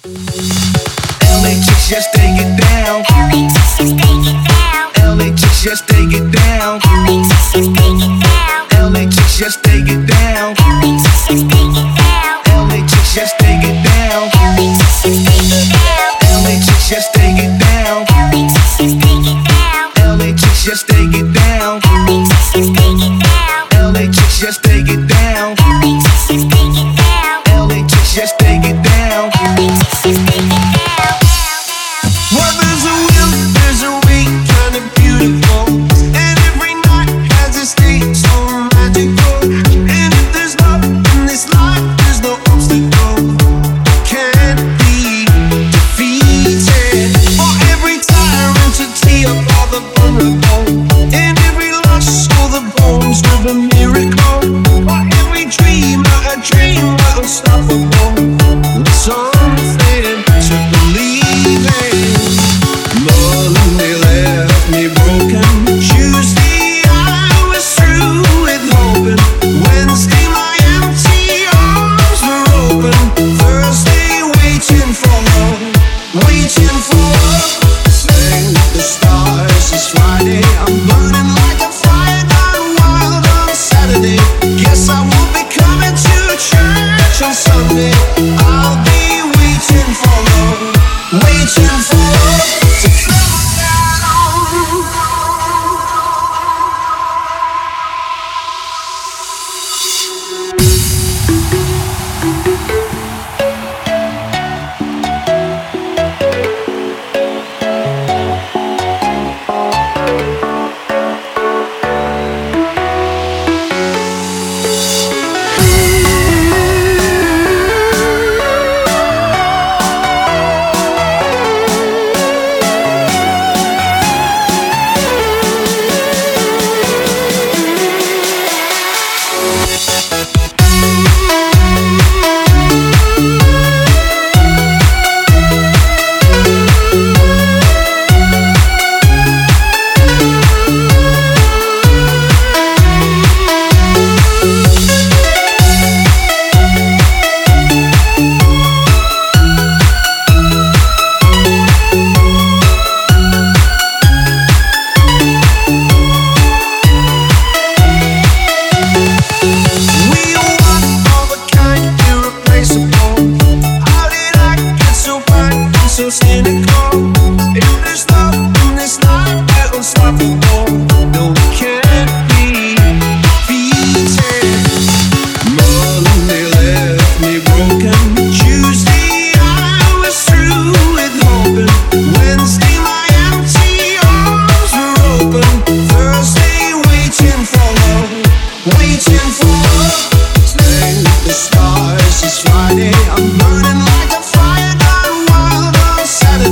LA chicks just they get down. LA chicks just they get down. LA chicks just they get down. LA chicks just they get down. LA chicks just they get down. LA chicks just they get down. LA chicks just they get down. LA chicks just they get down. LA chicks just they get down. LA chicks just they get down. LA chicks just they get down. LA chicks just they get down. LA chicks just they get down. LA chicks just they get down. LA chicks just they get down. Well, there's a will, there's a way, kind of beautiful, and every night has a state so magical. And if there's love in this life, there's no obstacle can't be defeated. For every tyrant to tear up all the vulnerable, in every loss, all the bones of a miracle. For every dreamer, a dream unstoppable. Something to believe in. Monday left me broken. Tuesday I was through with hoping. Wednesday my empty arms were open. Thursday waiting for love, waiting for love. Sang the stars, it's Friday. I'm burning like a fire gone wild on Saturday. Guess I won't be coming to church on Sunday. I'll be waiting for love, waiting for love to come down. So cynical. If there's love in this life, we're unstoppable. No, we can't be defeated. Monday left me broken. Tuesday I was through with hoping. Wednesday my empty arms were open. Thursday waiting for love, waiting for love. Sang the stars, it's Friday. I'm burning like a fire gone wild on Saturday.